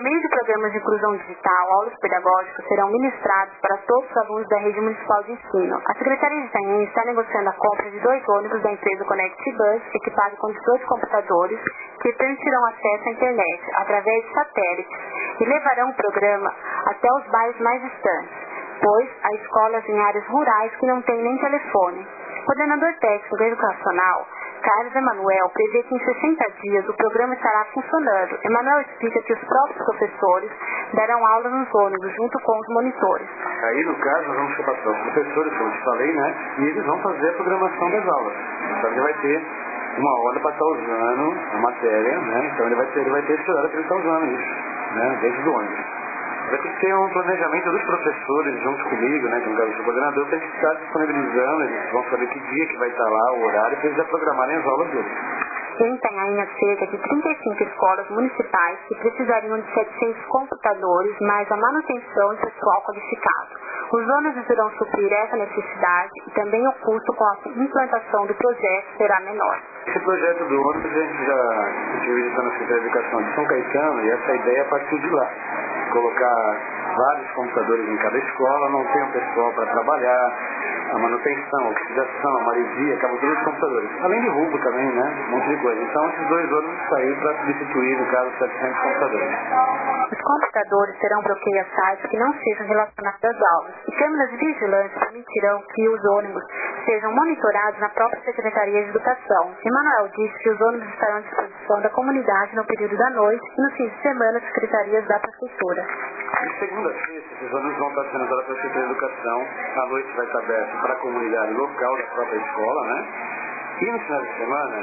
meio de programas de inclusão digital, aulas pedagógicas serão ministradas para todos os alunos da rede municipal de ensino. A Secretaria de Itanhaém está negociando a compra de 2 ônibus da empresa Connect Bus, equipados com 18 computadores, que permitirão acesso à internet através de satélites e levarão o programa até os bairros mais distantes, pois há escolas em áreas rurais que não têm nem telefone. O coordenador técnico educacional, Carlos Emanuel, prevê que em 60 dias o programa estará funcionando. Emanuel explica que os próprios professores darão aula nos ônibus junto com os monitores. Aí, no caso, nós vamos chamar os professores, como eu te falei, né? E eles vão fazer a programação das aulas. Então, ele vai ter uma hora para estar usando a matéria, né? Então, ele vai ter esse horário que ele está usando isso, né? Dentro do ônibus. Vai ter que ter um planejamento dos professores junto comigo, né, com o caso do coordenador, para a gente estar disponibilizando, eles vão saber que dia que vai estar lá, o horário, para eles já programarem as aulas deles. Em Itanhaém há cerca de 35 escolas municipais que precisariam de 700 computadores, mais a manutenção e pessoal qualificado. Os ônibus irão suprir essa necessidade e também o custo com a implantação do projeto será menor. Esse projeto do ônibus a gente já estive visitando a Secretaria de Educação de São Caetano e essa ideia partiu de lá. Colocar vários computadores em cada escola, não tem o pessoal para trabalhar, a manutenção, a utilização, a maresia, acabam todos os computadores. Além de roubo também, né? Um monte de coisa. Então, esses 2 ônibus saíram para substituir, no caso, 700 computadores. Os computadores terão bloqueio a sites que não sejam relacionados às aulas. E câmeras de vigilância permitirão que os ônibus sejam monitorados na própria Secretaria de Educação. Emanuel disse que os ônibus estarão à disposição da comunidade no período da noite e no fim de semana as secretarias da Prefeitura. De segunda a sexta, esses ônibus vão estar sendo usados pela Secretaria de Educação. À noite vai estar aberto para a comunidade local da própria escola, né? E no final de semana,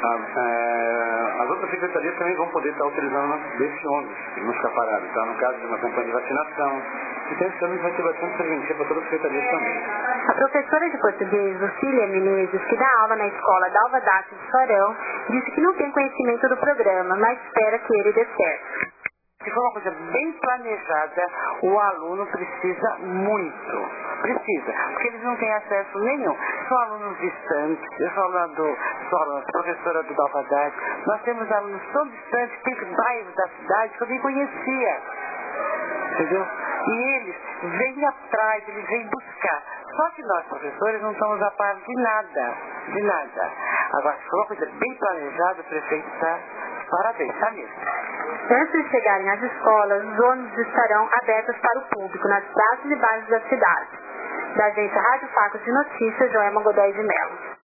as outras secretarias também vão poder estar utilizando desse ônibus, não ficar parado, tá? No caso de uma campanha de vacinação. Então esse ônibus vai ter bastante serventia para todas as secretarias também. A professora de português, Lucília Menezes, que dá aula na escola Dalva Dácio de Farão, disse que não tem conhecimento do programa, mas espera que ele dê certo. Se for uma coisa bem planejada, o aluno precisa muito. Precisa, porque eles não têm acesso nenhum. São alunos distantes, eu sou aluna professora do Dalvadade, nós temos alunos tão distantes, tem bairros da cidade que eu nem conhecia. Entendeu? E eles vêm atrás, eles vêm buscar. Só que nós, professores, não estamos a par de nada, de nada. Agora, se for uma coisa bem planejada, o prefeito está parabéns, tá mesmo. Antes de chegarem às escolas, os ônibus estarão abertos para o público nas praças e bairros da cidade. Da agência Rádio Facos de Notícias, Joelma Godoy de Mello.